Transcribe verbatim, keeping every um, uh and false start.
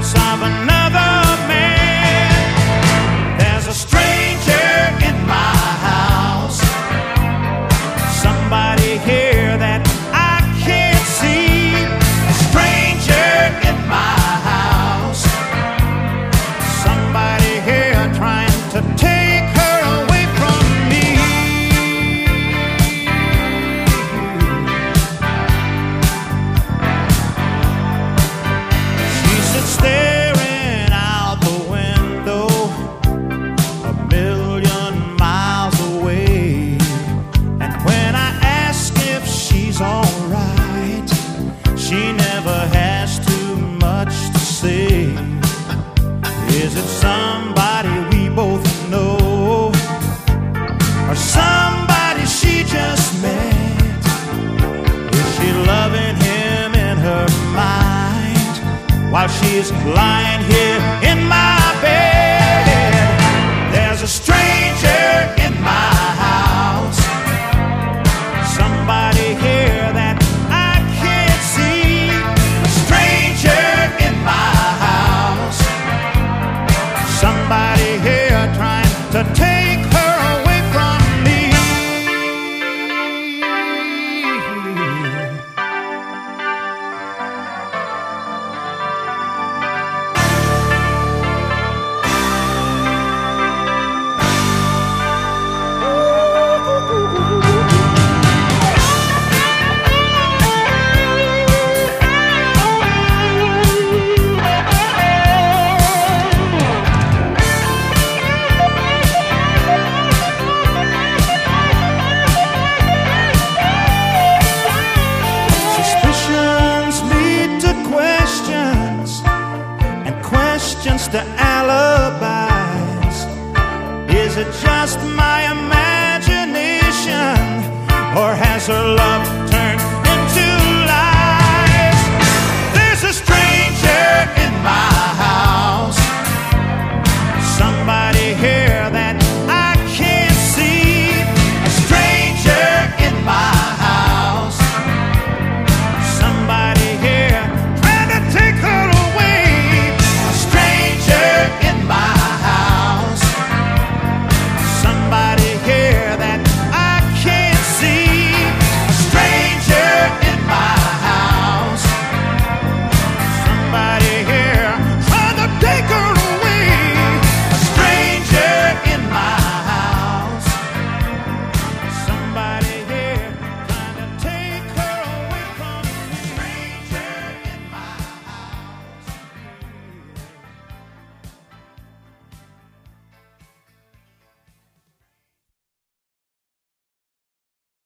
presence of another man. There's a stranger in my house, somebody here that I can't see. A stranger in my house, somebody here trying to take her away from me. She sits staring out the window, a million miles away. And when I ask if she's alright, she never has too much to say. Is it somebody we both know, or somebody she just met? Is she loving him in her mind while she's lying here in my bed? There's a stranger in my house, somebody here that I can't see. A stranger in my house, somebody here trying to take her away from me. Suspicions lead to questions, and questions to alibis. Is it just my imagination, or has her love